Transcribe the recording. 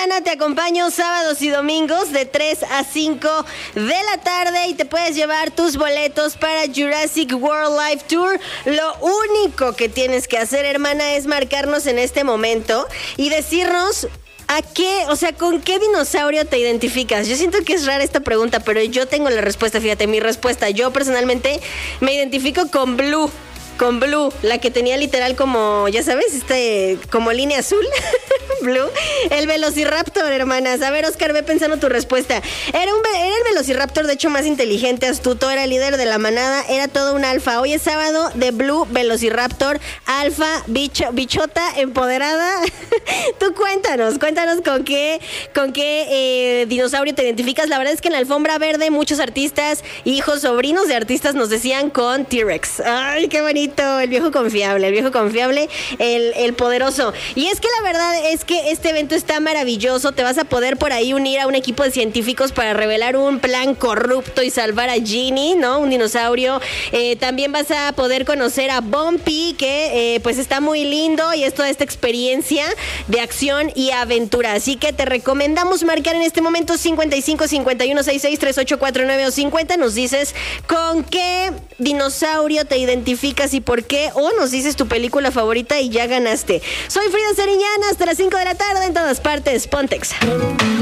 Sariñana, te acompaño sábados y domingos de 3 a 5 de la tarde y te puedes llevar tus boletos para Jurassic World Live Tour. Lo único que tienes que hacer, hermana, es marcarnos en este momento y decirnos ¿a qué, con qué dinosaurio te identificas? Yo siento que es rara esta pregunta, pero yo tengo la respuesta, fíjate, mi respuesta. Yo personalmente me identifico con Blue. Con Blue, la que tenía literal como, ya sabes, como línea azul. Blue, el Velociraptor, hermanas. A ver, Oscar, ve pensando tu respuesta. Era el Velociraptor, de hecho, más inteligente, astuto, era el líder de la manada, era todo un alfa. Hoy es sábado de Blue, Velociraptor, alfa, bichota, empoderada. Tú cuéntanos con qué dinosaurio te identificas. La verdad es que en la alfombra verde muchos artistas, hijos, sobrinos de artistas nos decían con T-Rex. Ay, qué bonito. El viejo confiable, el poderoso. Y es que la verdad es que este evento está maravilloso. Te vas a poder por ahí unir a un equipo de científicos para revelar un plan corrupto y salvar a Ginny, ¿no? Un dinosaurio. También vas a poder conocer a Bumpy, que pues está muy lindo y es toda esta experiencia de acción y aventura. Así que te recomendamos marcar en este momento 55 51 66 38 49 o 50. Nos dices con qué dinosaurio te identificas y por qué, o nos dices tu película favorita y ya ganaste. Soy Frida Sariñana, hasta las 5 de la tarde en todas partes. Pontex.